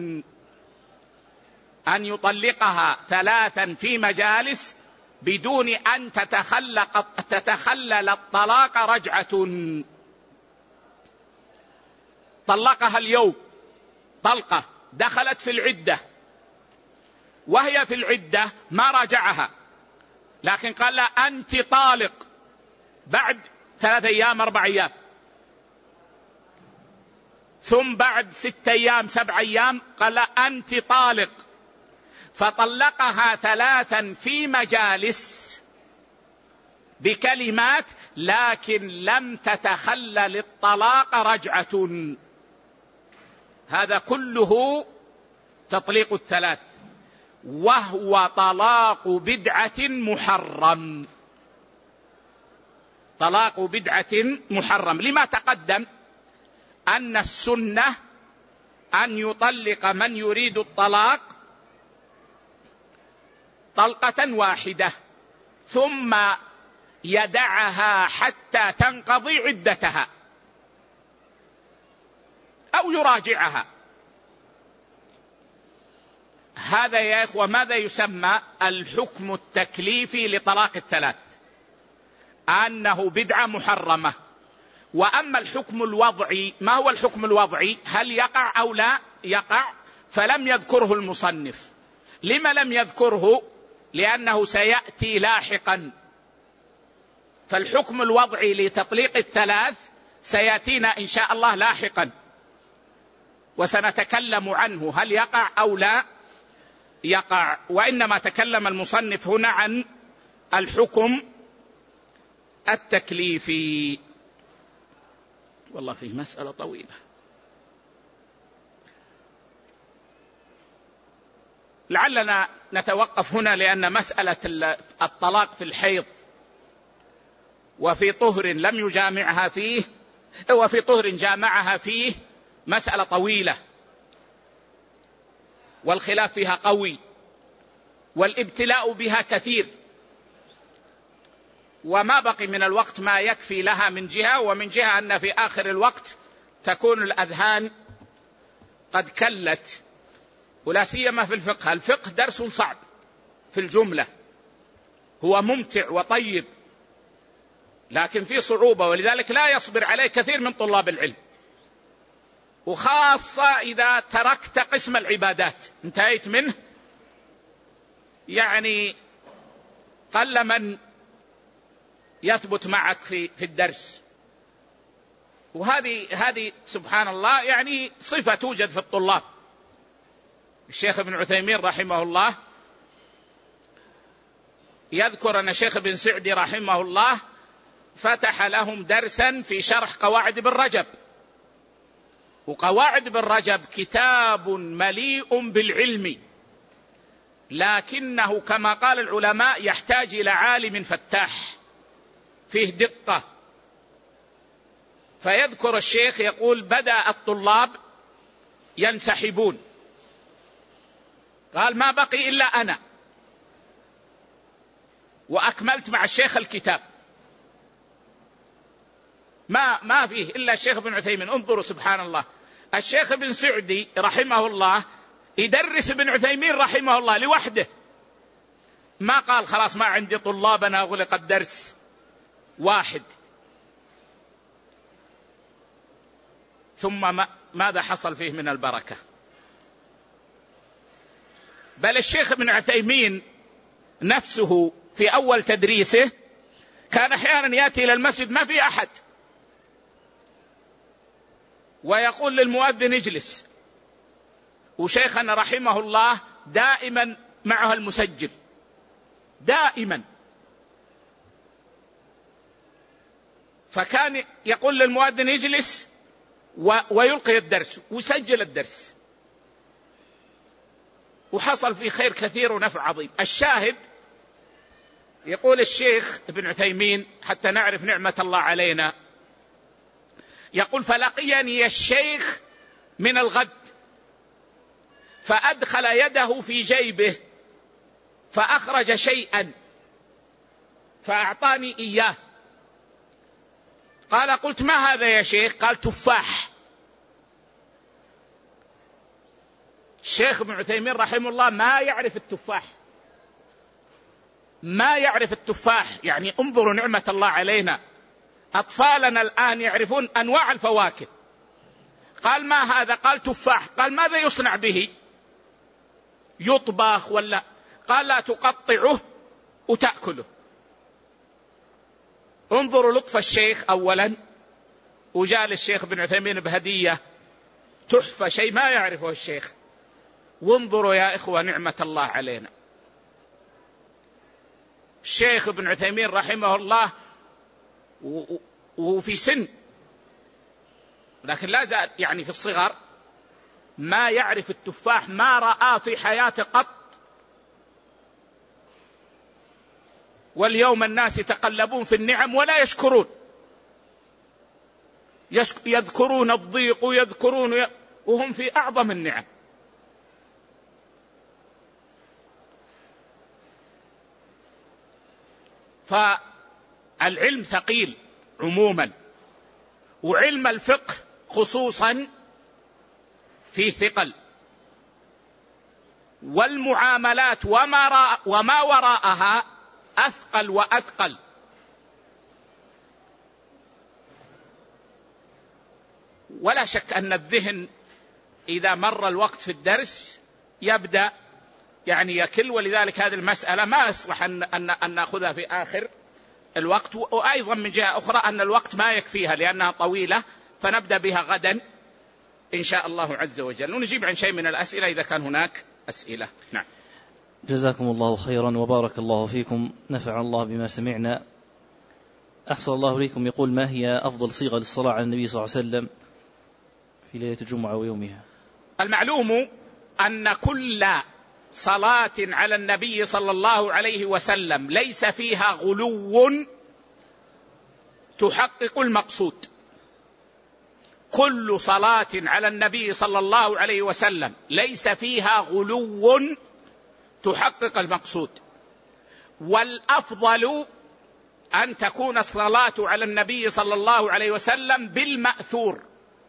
أن يطلقها 3 في مجالس بدون أن تتخلل الطلاق رجعة. طلقها اليوم طلقة، دخلت في العدة، وهي في العدة ما راجعها، لكن قال لها أنت طالق بعد 3 أيام 4 أيام، ثم بعد 6 أيام 7 أيام قال لها أنت طالق، فطلقها 3 في مجالس بكلمات، لكن لم تتخلل الطلاق رجعة. هذا كله تطليق 3، وهو طلاق بدعة محرم. طلاق بدعة محرم، لما تقدم أن السنة أن يطلق من يريد الطلاق طلقة واحدة، ثم يدعها حتى تنقضي عدتها أو يراجعها. هذا يا إخوة ماذا يسمى الحكم التكليفي لطلاق 3، أنه بدعة محرمة. وأما الحكم الوضعي، ما هو الحكم الوضعي؟ هل يقع أو لا يقع؟ فلم يذكره المصنف. لما لم يذكره؟ لأنه سيأتي لاحقا، فالحكم الوضعي لتطليق 3 سيأتينا إن شاء الله لاحقا، وسنتكلم عنه هل يقع أو لا يقع. وإنما تكلم المصنف هنا عن الحكم التكليفي. والله فيه مسألة طويلة. لعلنا نتوقف هنا، لأن مسألة الطلاق في الحيض وفي طهر لم يجامعها فيه وفي طهر جامعها فيه مسألة طويلة، والخلاف فيها قوي، والابتلاء بها كثير، وما بقي من الوقت ما يكفي لها من جهة، ومن جهة أن في آخر الوقت تكون الأذهان قد كلت، ولا سيما في الفقه. الفقه درس صعب في الجملة، هو ممتع وطيب لكن فيه صعوبة، ولذلك لا يصبر عليه كثير من طلاب العلم، وخاصة إذا تركت قسم العبادات انتهيت منه، يعني قل من يثبت معك في الدرس. وهذه سبحان الله يعني صفة توجد في الطلاب. الشيخ ابن عثيمين رحمه الله يذكر أن الشيخ ابن سعدي رحمه الله فتح لهم درسا في شرح قواعد ابن رجب، وقواعد ابن رجب كتاب مليء بالعلم، لكنه كما قال العلماء يحتاج إلى عالم فتاح فيه دقة. فيذكر الشيخ يقول: بدأ الطلاب ينسحبون، قال: ما بقي إلا أنا، وأكملت مع الشيخ الكتاب، ما فيه إلا الشيخ ابن عثيمين. انظروا سبحان الله، الشيخ ابن سعدي رحمه الله يدرس ابن عثيمين رحمه الله لوحده، ما قال خلاص ما عندي طلاب أنا أغلق الدرس واحد. ثم ماذا حصل فيه من البركة؟ بل الشيخ ابن عثيمين نفسه في أول تدريسه كان أحيانا يأتي إلى المسجد ما في أحد، ويقول للمؤذن اجلس، وشيخنا رحمه الله دائما معه المسجل دائما، فكان يقول للمؤذن اجلس ويلقي الدرس ويسجل الدرس، وحصل فيه خير كثير ونفع عظيم. الشاهد يقول الشيخ ابن عثيمين حتى نعرف نعمة الله علينا، يقول: فلقيني الشيخ من الغد فأدخل يده في جيبه فأخرج شيئا فأعطاني إياه. قال: قلت: ما هذا يا شيخ؟ قال: تفاح. الشيخ ابن عثيمين رحمه الله ما يعرف التفاح، ما يعرف التفاح. يعني انظروا نعمة الله علينا، أطفالنا الآن يعرفون أنواع الفواكه. قال: ما هذا؟ قال: تفاح. قال: ماذا يصنع به؟ يطبخ ولا؟ قال: لا، تقطعه وتأكله. انظروا لطف الشيخ أولا، وجاء للشيخ ابن عثيمين بهدية تحفة، شيء ما يعرفه الشيخ. وانظروا يا إخوة نعمة الله علينا. الشيخ ابن عثيمين رحمه الله وفي سن، لكن لا زال يعني في الصغر، ما يعرف التفاح، ما رأى في حياته قط. واليوم الناس يتقلبون في النعم ولا يشكرون، يذكرون الضيق ويذكرون وهم في أعظم النعم. فالعلم ثقيل عموما، وعلم الفقه خصوصا في ثقل، والمعاملات وما وراءها أثقل وأثقل. ولا شك أن الذهن إذا مر الوقت في الدرس يبدأ يعني يكل، ولذلك هذه المسألة ما يصلح أن نأخذها في آخر الوقت. وأيضا من جهة أخرى أن الوقت ما يكفيها لأنها طويلة، فنبدأ بها غدا إن شاء الله عز وجل، ونجيب عن شيء من الأسئلة إذا كان هناك أسئلة. نعم. جزاكم الله خيرا وبارك الله فيكم، نفع الله بما سمعنا. أحسن الله إليكم. يقول: ما هي أفضل صيغة للصلاة على النبي صلى الله عليه وسلم في ليلة الجمعة ويومها؟ المعلوم أن كل صلاة على النبي صلى الله عليه وسلم ليس فيها غلو تحقق المقصود. كل صلاة على النبي صلى الله عليه وسلم ليس فيها غلو تحقق المقصود. والأفضل أن تكون الصلاة على النبي صلى الله عليه وسلم بالمأثور،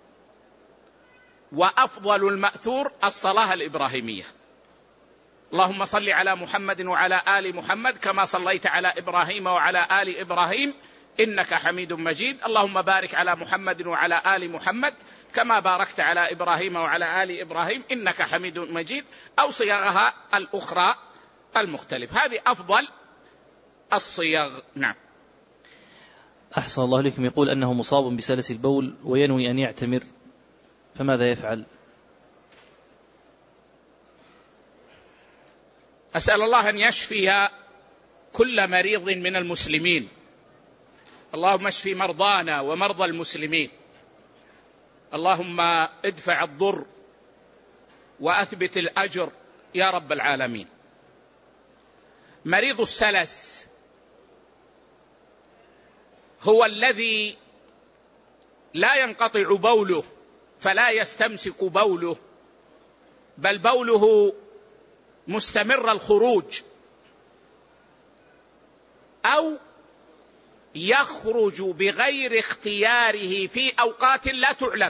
وأفضل المأثور الصلاة الإبراهيمية. اللهم صل على محمد وعلى آل محمد كما صليت على إبراهيم وعلى آل إبراهيم إنك حميد مجيد. اللهم بارك على محمد وعلى آل محمد كما باركت على إبراهيم وعلى آل إبراهيم إنك حميد مجيد، أو صيغها الأخرى المختلف. هذه أفضل الصيغ. نعم. أحسن الله إليكم. يقول أنه مصاب بسلس البول وينوي أن يعتمر، فماذا يفعل؟ أسأل الله أن يشفي كل مريض من المسلمين، اللهم اشف مرضانا ومرضى المسلمين، اللهم ادفع الضر وأثبت الأجر يا رب العالمين. مريض السلس هو الذي لا ينقطع بوله فلا يستمسك بوله، بل بوله مستمر الخروج، أو يخرج بغير اختياره في أوقات لا تعلم.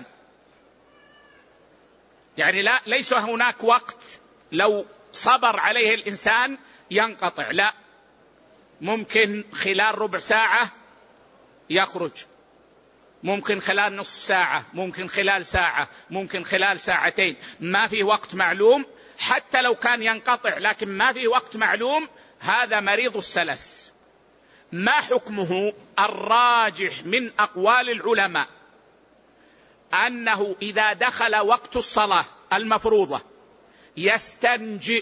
يعني ليس هناك وقت لو صبر عليه الإنسان ينقطع، لا، ممكن خلال ربع ساعة يخرج، ممكن خلال نصف ساعة، ممكن خلال ساعة، ممكن خلال ساعتين، ما في وقت معلوم. حتى لو كان ينقطع لكن ما في وقت معلوم، هذا مريض السلس. ما حكمه؟ الراجح من أقوال العلماء أنه إذا دخل وقت الصلاة المفروضة يستنجئ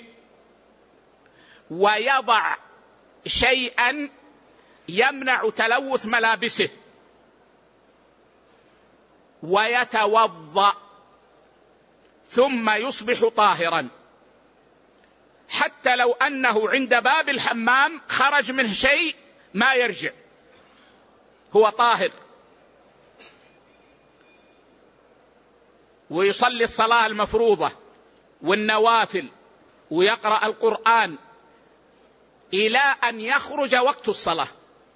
ويضع شيئا يمنع تلوث ملابسه ويتوضأ ثم يصبح طاهرا، حتى لو أنه عند باب الحمام خرج منه شيء ما يرجع، هو طاهر، ويصلي الصلاة المفروضة والنوافل ويقرأ القرآن إلى أن يخرج وقت الصلاة.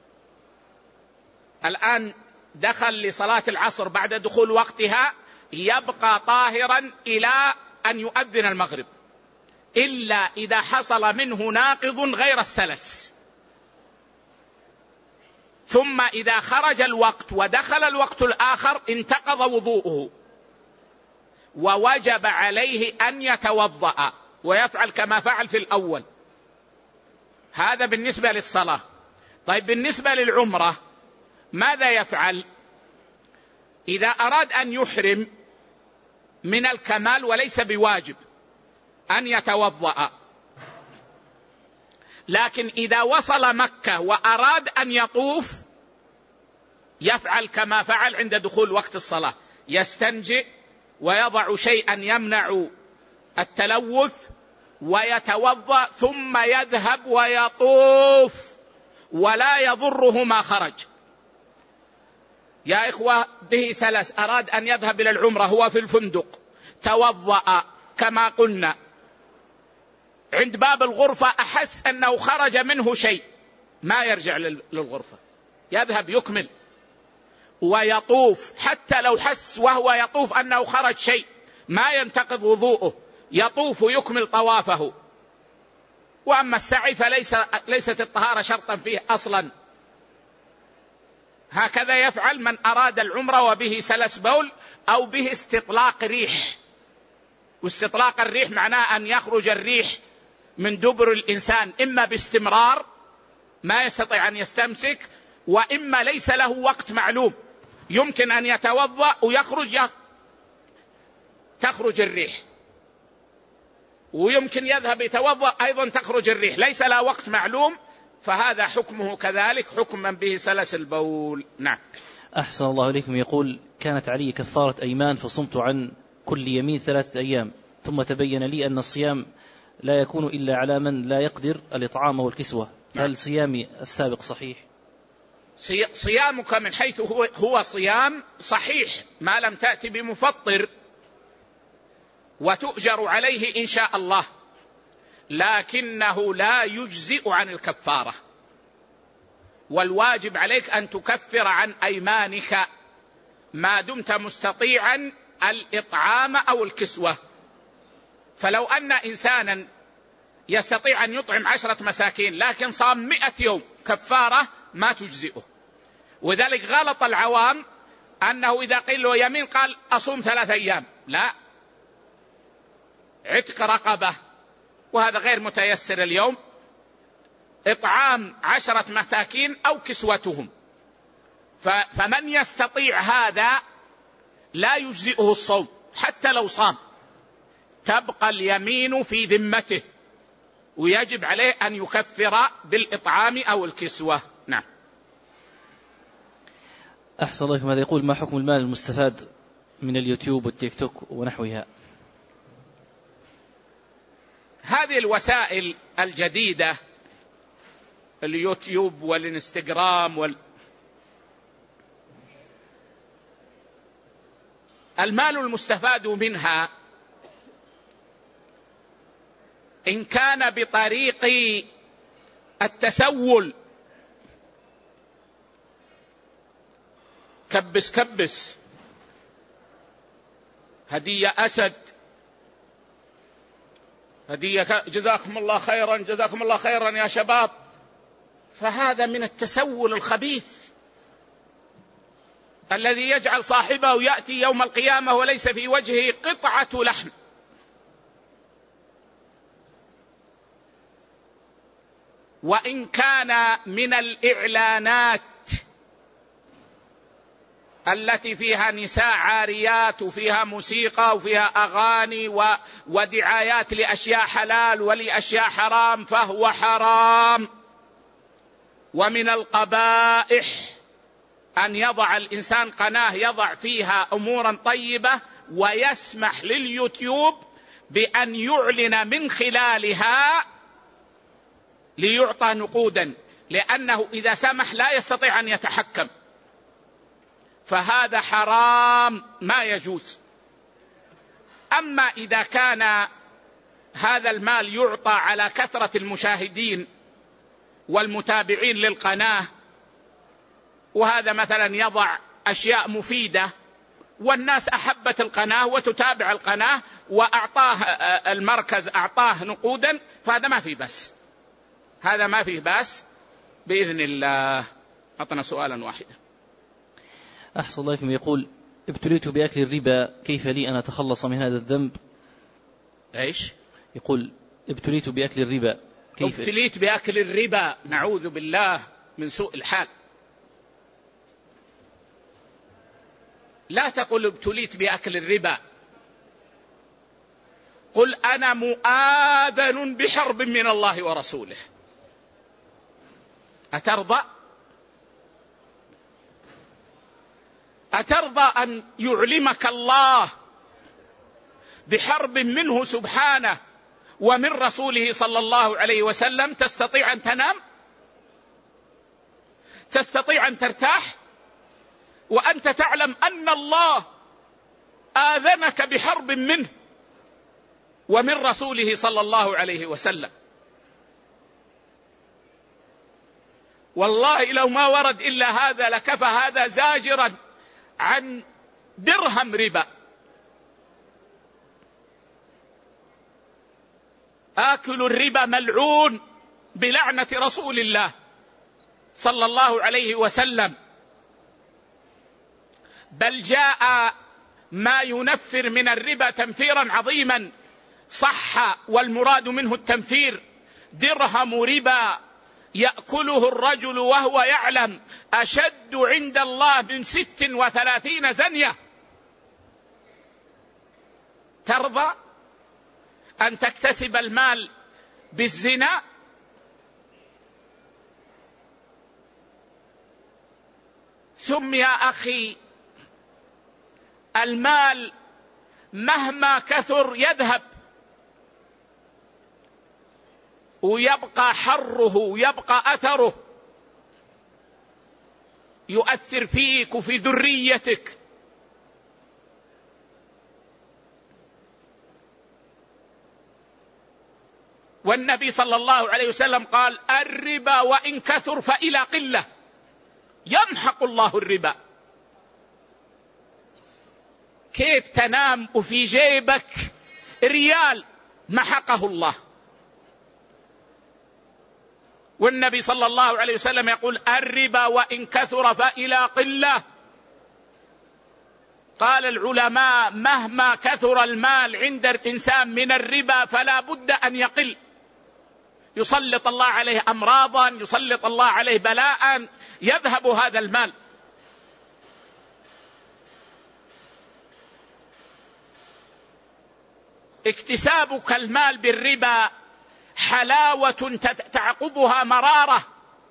الآن دخل لصلاة العصر بعد دخول وقتها، يبقى طاهرا إلى أن يؤذن المغرب، إلا إذا حصل منه ناقض غير السلس. ثم إذا خرج الوقت ودخل الوقت الآخر انتقض وضوءه، ووجب عليه أن يتوضأ ويفعل كما فعل في الأول. هذا بالنسبة للصلاة. طيب بالنسبة للعمرة ماذا يفعل؟ إذا أراد أن يحرم من الكمال وليس بواجب أن يتوضأ، لكن إذا وصل مكة وأراد أن يطوف يفعل كما فعل عند دخول وقت الصلاة، يستنجئ ويضع شيئا يمنع التلوث ويتوضأ ثم يذهب ويطوف ولا يضره ما خرج. يا إخوة، به سلس أراد أن يذهب إلى العمرة، هو في الفندق، توضأ كما قلنا، عند باب الغرفة أحس أنه خرج منه شيء، ما يرجع للغرفة، يذهب يكمل ويطوف. حتى لو حس وهو يطوف أنه خرج شيء ما ينتقض وضوءه، يطوف ويكمل طوافه. وأما السعي فليست الطهارة شرطا فيه أصلا. هكذا يفعل من أراد العمرة وبه سلس بول أو به استطلاق ريح. واستطلاق الريح معناه أن يخرج الريح من دبر الإنسان إما باستمرار ما يستطيع أن يستمسك، وإما ليس له وقت معلوم، يمكن أن يتوضأ ويخرج تخرج الريح، ويمكن يذهب يتوضأ أيضا تخرج الريح، ليس له وقت معلوم، فهذا حكمه كذلك حكم من به سلس البول. نعم. أحسن الله إليكم. يقول: كانت علي كفارة أيمان فصمت عن كل يمين 3 أيام، ثم تبين لي أن الصيام لا يكون إلا على من لا يقدر الإطعام والكسوة، فهل صيامي السابق صحيح؟ صيامك من حيث هو صيام صحيح ما لم تأتي بمفطر، وتؤجر عليه إن شاء الله، لكنه لا يجزئ عن الكفارة. والواجب عليك أن تكفر عن أيمانك ما دمت مستطيعا الإطعام أو الكسوة. فلو أن إنسانا يستطيع أن يطعم 10 مساكين لكن صام 100 يوم، كفارة ما تجزئه. وذلك غلط العوام أنه إذا قيل له يمين قال أصوم 3 أيام، لا، عتق رقبة، وهذا غير متيسر اليوم. إطعام 10 مساكين أو كسوتهم، فمن يستطيع هذا لا يجزئه الصوم حتى لو صام، تبقى اليمين في ذمته ويجب عليه أن يكفر بالإطعام أو الكسوة. نعم. أحسن الله إليكم. هذا يقول: ما حكم المال المستفاد من اليوتيوب والتيك توك ونحوها؟ هذه الوسائل الجديدة، اليوتيوب والإنستغرام المال المستفاد منها إن كان بطريق التسول، كبس هدية أسد، هدية جزاكم الله خيرا جزاكم الله خيرا يا شباب، فهذا من التسول الخبيث الذي يجعل صاحبه يأتي يوم القيامة وليس في وجهه قطعة لحم. وإن كان من الإعلانات التي فيها نساء عاريات وفيها موسيقى وفيها أغاني ودعايات لأشياء حلال ولأشياء حرام فهو حرام. ومن القبائح أن يضع الإنسان قناة يضع فيها أمورا طيبة ويسمح لليوتيوب بأن يعلن من خلالها ليعطى نقودا، لأنه إذا سمح لا يستطيع أن يتحكم، فهذا حرام ما يجوز. أما إذا كان هذا المال يعطى على كثرة المشاهدين والمتابعين للقناة، وهذا مثلا يضع أشياء مفيدة والناس أحبت القناة وتتابع القناة وأعطاه المركز أعطاه نقودا، فهذا ما فيه بس، هذا ما فيه بس بإذن الله. أعطنا سؤالا واحدا. أحسن الله إليكم. يقول: ابتليت بأكل الربا، كيف لي أن أتخلص من هذا الذنب؟ إيش؟ يقول: ابتليت بأكل الربا، كيف؟ ابتليت بأكل الربا، نعوذ بالله من سوء الحال. لا تقل ابتليت بأكل الربا، قل أنا مؤاذن بحرب من الله ورسوله. أترضى أن يعلمك الله بحرب منه سبحانه ومن رسوله صلى الله عليه وسلم؟ تستطيع أن تنام؟ تستطيع أن ترتاح وأنت تعلم أن الله آذنك بحرب منه ومن رسوله صلى الله عليه وسلم؟ والله لو ما ورد إلا هذا لكفى هذا زاجرا عن درهم ربا. آكل الربا ملعون بلعنة رسول الله صلى الله عليه وسلم، بل جاء ما ينفر من الربا تنفيرا عظيما صح، والمراد منه التنفير. درهم ربا يأكله الرجل وهو يعلم أشد عند الله من 36 زنية. ترضى أن تكتسب المال بالزنا؟ ثم يا أخي المال مهما كثر يذهب ويبقى حره ويبقى أثره، يؤثر فيك وفي ذريتك. والنبي صلى الله عليه وسلم قال: الربا وإن كثر فإلى قلة يمحق الله الربا. كيف تنام وفي جيبك ريال محقه الله؟ والنبي صلى الله عليه وسلم يقول: الربا وإن كثر فإلى قلة. قال العلماء: مهما كثر المال عند الإنسان من الربا فلا بد أن يقل، يسلط الله عليه أمراضا، يسلط الله عليه بلاء، يذهب هذا المال. اكتسابك المال بالربا حلاوة تعقبها مرارة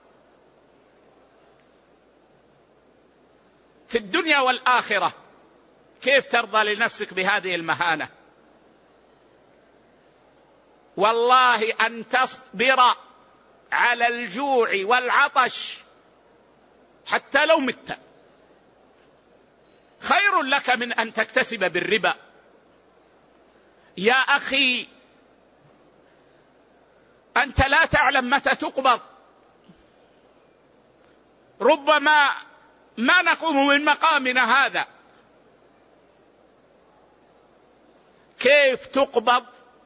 في الدنيا والآخرة. كيف ترضى لنفسك بهذه المهانة؟ والله أن تصبر على الجوع والعطش حتى لو مت خير لك من أن تكتسب بالربا. يا أخي، أنت لا تعلم متى تقبض. ربما ما نقوم من مقامنا هذا. كيف تقبض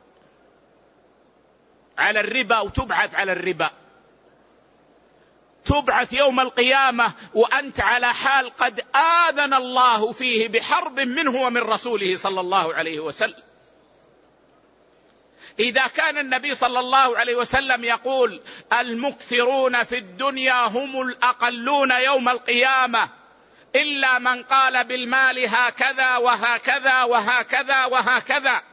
على الربا وتبعث على الربا؟ تبعث يوم القيامة وأنت على حال قد آذن الله فيه بحرب منه ومن رسوله صلى الله عليه وسلم. إذا كان النبي صلى الله عليه وسلم يقول المكثرون في الدنيا هم الأقلون يوم القيامة إلا من قال بالمال هكذا وهكذا وهكذا وهكذا،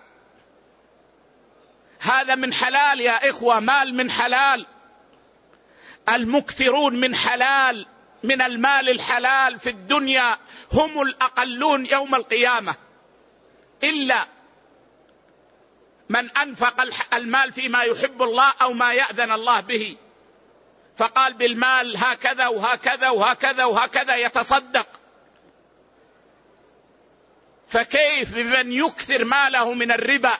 هذا من حلال يا إخوة، مال من حلال. المكثرون من حلال، من المال الحلال في الدنيا هم الأقلون يوم القيامة، إلا من أنفق المال فيما يحب الله أو ما يأذن الله به، فقال بالمال هكذا وهكذا وهكذا وهكذا يتصدق. فكيف بمن يكثر ماله من الربا؟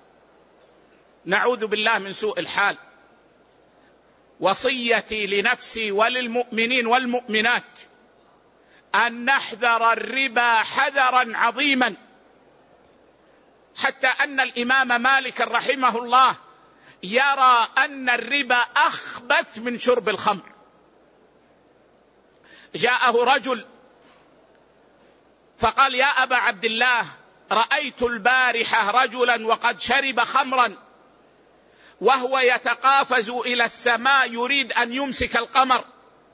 نعوذ بالله من سوء الحال. وصيتي لنفسي وللمؤمنين والمؤمنات أن نحذر الربا حذرا عظيما، حتى أن الإمام مالك رحمه الله يرى أن الربا أخبث من شرب الخمر. جاءه رجل فقال يا أبا عبد الله، رأيت البارحة رجلا وقد شرب خمرا وهو يتقافز إلى السماء يريد أن يمسك القمر،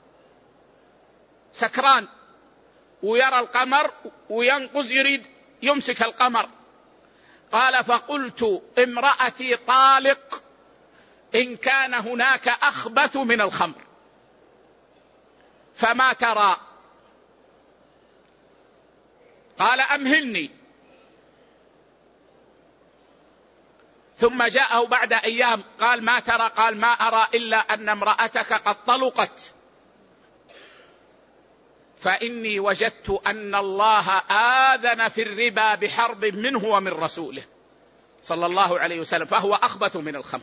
سكران ويرى القمر وينقز يريد يمسك القمر. قال فقلت امرأتي طالق إن كان هناك أخبث من الخمر، فما ترى؟ قال أمهلني. ثم جاءه بعد أيام قال ما ترى؟ قال ما أرى إلا أن امرأتك قد طلقت، فإني وجدت أن الله آذن في الربا بحرب منه ومن رسوله صلى الله عليه وسلم، فهو أخبث من الخمر.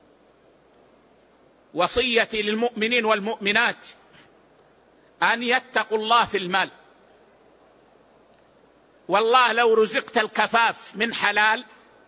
وصيتي للمؤمنين والمؤمنات أن يتقوا الله في المال. والله لو رزقت الكفاف من حلال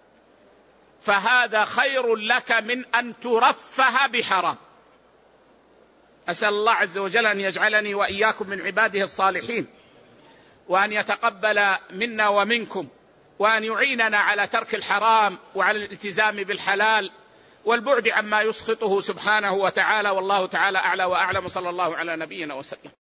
فهذا خير لك من أن ترفه بحرام. أسأل الله عز وجل أن يجعلني وإياكم من عباده الصالحين، وأن يتقبل منا ومنكم، وأن يعيننا على ترك الحرام وعلى الالتزام بالحلال والبعد عما يسخطه سبحانه وتعالى. والله تعالى أعلى وأعلم، صلى الله على نبينا وسلم.